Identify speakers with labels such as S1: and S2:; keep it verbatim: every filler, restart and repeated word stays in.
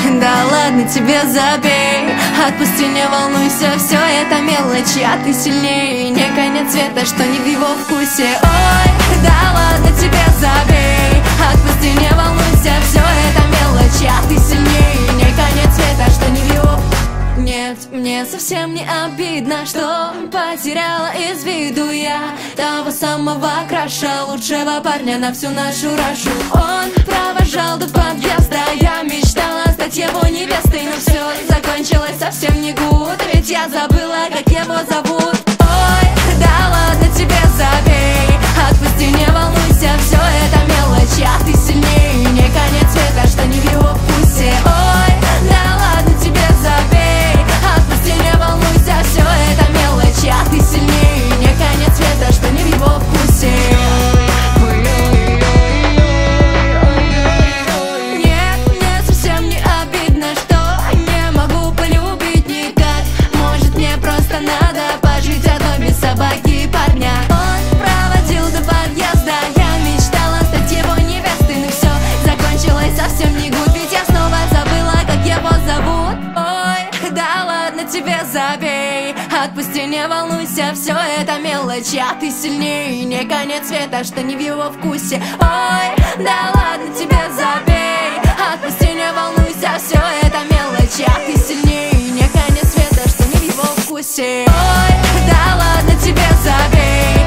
S1: да ладно тебе, забей. Отпусти, не волнуйся, все это мелочи, а ты сильнее. Не конец света, что не в его вкусе. Ой, да ладно тебе, забей. Отпусти, не волнуйся, все это мелочи, а ты сильнее. Не конец света, что не в его. Нет, мне совсем не обидно, что потеряла из виду я того самого краша, лучшего парня на всю нашу рашу. Он провожал до подъезда, я мечтала стать его невестой, но все закончилось совсем не гуд, ведь я забыла, как его зовут. Ой, да ладно тебе, забей. Отпусти, не волнуйся, все это мелочи, а ты сильнее. Не конец света, что не в его вкусе. Ой, да ладно тебе, забей. Отпусти, не волнуйся, все это мелочи, а ты сильнее. Не конец света, что не в его вкусе. Нет, мне совсем не обидно, что не могу полюбить никак. Может, мне просто надо пожить одной без собаки и парня. Он проводил до подъезда, я мечтала стать его невестой, но все закончилось совсем не гуд, ведь я снова забыла, как его зовут. Ой, да ладно тебе, забей. Отпусти, не волнуйся, все это мелочи, а ты сильнее. Не конец света, что не в его вкусе. Ой, да ладно тебе, забей. Отпусти, не волнуйся, все это мелочи, а ты сильнее. Не конец света, что не в его вкусе. Ой, да ладно тебе, забей.